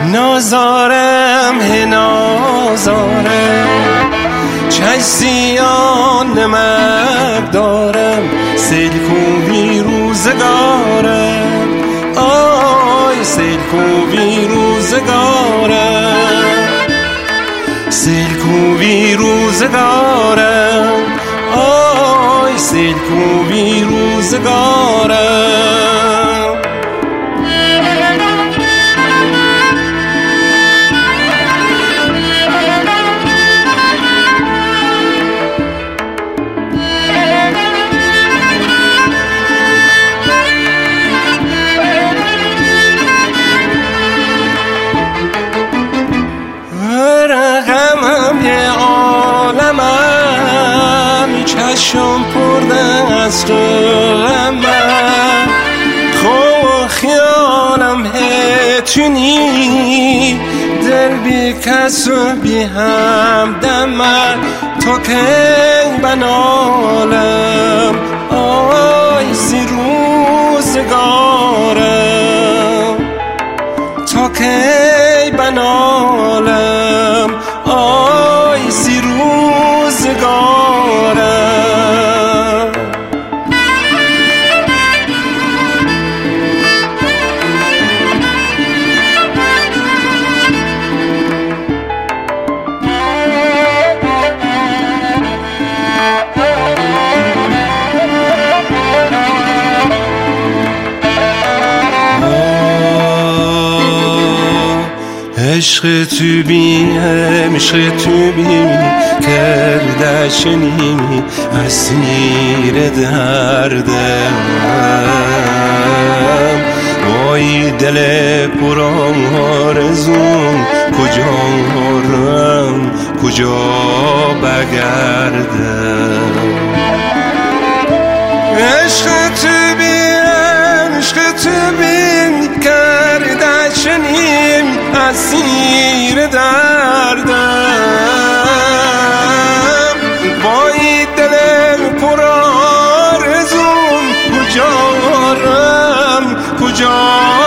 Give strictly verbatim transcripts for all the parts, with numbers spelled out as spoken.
نازارم هی نازارم چشم سیاه نمک دارم سیل کوبی روزگارم آی سیل کوبی روزگارم سیل کوبی روزگارم آی سیل کوبی روزگارم چشم پرده از غمم خو خیالم هتونی دل بی کس و بی همدم تو که بنالم آی سی روزگارم تو که بنالم آی سی روزگارم عشق تو بیم عشق تو بیم کردشنی اسیر دردم وای دل پرام آرزوم کجا رم کجا بگردم عشق تو بیم عشق تو بیم کردشنیم اسیر دردم وای دل پر آرزوم کجا رم کجا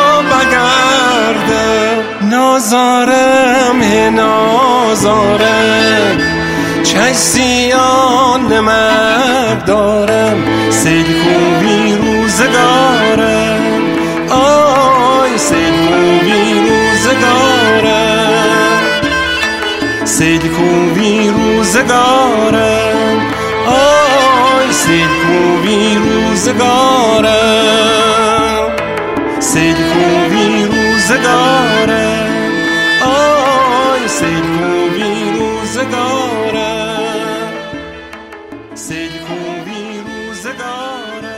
بگردم نازارم هی نازارم چشم سیاه نمک دارم سیل کوبی روزگارم آی سیل کوبی روزگارم سیل کوبی روزگارم آی سیل کوبی روزگارم سیل کوبی روزگارم آی سیل کوبی روزگارم سیل کوبی روزگارم